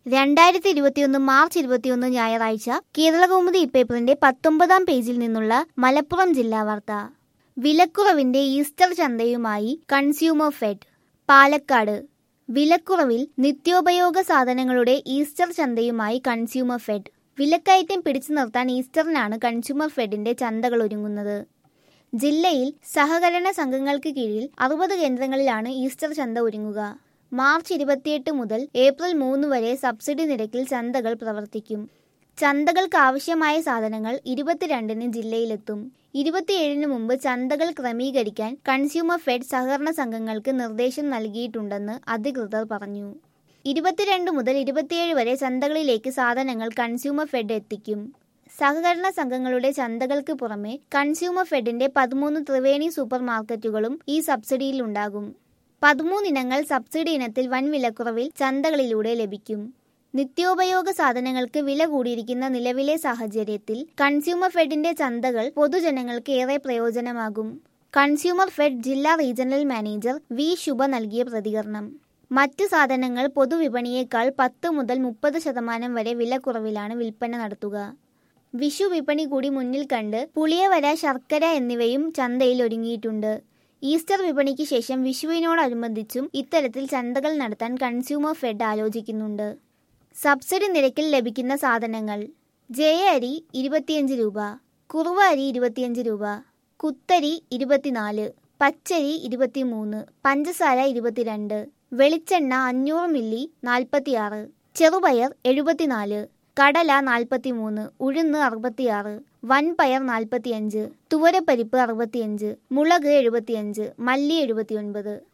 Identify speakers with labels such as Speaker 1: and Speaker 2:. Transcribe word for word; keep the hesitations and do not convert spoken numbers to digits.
Speaker 1: രണ്ടായിരത്തി ഇരുപത്തിയൊന്ന് മാർച്ച് ഇരുപത്തിയൊന്ന് ഞായറാഴ്ച കേരളകൗമുദി ഇപ്പേപ്പറിന്റെ പത്തൊമ്പതാം പേജിൽ നിന്നുള്ള മലപ്പുറം ജില്ലാ വാർത്ത. വിലക്കുറവിന്റെ ഈസ്റ്റർ ചന്തയുമായി കൺസ്യൂമർ ഫെഡ്. പാലക്കാട് വിലക്കുറവിൽ നിത്യോപയോഗ സാധനങ്ങളുടെ ഈസ്റ്റർ ചന്തയുമായി കൺസ്യൂമർ ഫെഡ്. വിലക്കയറ്റം പിടിച്ചു നിർത്താൻ ഈസ്റ്ററിനാണ് കൺസ്യൂമർ ഫെഡിന്റെ ചന്തകൾ ഒരുങ്ങുന്നത്. ജില്ലയിൽ സഹകരണ സംഘങ്ങൾക്ക് കീഴിൽ അറുപത് കേന്ദ്രങ്ങളിലാണ് ഈസ്റ്റർ ചന്ത ഒരുങ്ങുക. മാർച്ച് ഇരുപത്തിയെട്ട് മുതൽ ഏപ്രിൽ മൂന്ന് വരെ സബ്സിഡി നിരക്കിൽ ചന്തകൾ പ്രവർത്തിക്കും. ചന്തകൾക്ക് ആവശ്യമായ സാധനങ്ങൾ ഇരുപത്തിരണ്ടിന് ജില്ലയിലെത്തും. ഇരുപത്തിയേഴിന് മുമ്പ് ചന്തകൾ ക്രമീകരിക്കാൻ കൺസ്യൂമർ ഫെഡ് സഹകരണ സംഘങ്ങൾക്ക് നിർദ്ദേശം നൽകിയിട്ടുണ്ടെന്ന് അധികൃതർ പറഞ്ഞു. ഇരുപത്തിരണ്ട് മുതൽ ഇരുപത്തിയേഴ് വരെ ചന്തകളിലേക്ക് സാധനങ്ങൾ കൺസ്യൂമർ ഫെഡ് എത്തിക്കും. സഹകരണ സംഘങ്ങളുടെ ചന്തകൾക്ക് പുറമെ കൺസ്യൂമർ ഫെഡിന്റെ പതിമൂന്ന് ത്രിവേണി സൂപ്പർ മാർക്കറ്റുകളും ഈ സബ്സിഡിയിൽ ഉണ്ടാകും. പതിമൂന്ന് ഇനങ്ങൾ സബ്സിഡി ഇനത്തിൽ വൻ വിലക്കുറവിൽ ചന്തകളിലൂടെ ലഭിക്കും. നിത്യോപയോഗ സാധനങ്ങൾക്ക് വില കൂടിയിരിക്കുന്ന നിലവിലെ സാഹചര്യത്തിൽ കൺസ്യൂമർ ഫെഡിന്റെ ചന്തകൾ പൊതുജനങ്ങൾക്ക് ഏറെ പ്രയോജനമാകും. കൺസ്യൂമർ ഫെഡ് ജില്ലാ റീജിയണൽ മാനേജർ വി ശുഭ നൽകിയ പ്രതികരണം. മറ്റ് സാധനങ്ങൾ പൊതുവിപണിയേക്കാൾ പത്ത് മുതൽ മുപ്പത് ശതമാനം വരെ വിലക്കുറവിലാണ് വിൽപ്പന നടത്തുക. വിഷു വിപണി കൂടി മുന്നിൽ കണ്ട് പുളിയവര, ശർക്കര എന്നിവയും ചന്തയിൽ ഒരുങ്ങിയിട്ടുണ്ട്. ഈസ്റ്റർ വിപണിക്ക് ശേഷം വിഷുവിനോടനുബന്ധിച്ചും ഇത്തരത്തിൽ ചന്തകൾ നടത്താൻ കൺസ്യൂമർ ഫെഡ് ആലോചിക്കുന്നുണ്ട്. സബ്സിഡി നിരക്കിൽ ലഭിക്കുന്ന സാധനങ്ങൾ: ജയ അരി ഇരുപത്തിയഞ്ച് രൂപ, കുറുവ അരി ഇരുപത്തിയഞ്ച് രൂപ, കുത്തരി ഇരുപത്തിനാല്, പച്ചരി ഇരുപത്തിമൂന്ന്, പഞ്ചസാര ഇരുപത്തിരണ്ട്, വെളിച്ചെണ്ണ അഞ്ഞൂറ് മില്ലി നാൽപ്പത്തിയാറ്, ചെറുപയർ എഴുപത്തിനാല്, കടല നാൽപ്പത്തിമൂന്ന്, ഉഴുന്ന് അറുപത്തിയാറ്, വൻപയർ നാൽപ്പത്തിയഞ്ച്, തുവരപ്പരിപ്പ് അറുപത്തിയഞ്ച്, മുളക് എഴുപത്തിയഞ്ച്, മല്ലി എഴുപത്തിയൊൻപത്.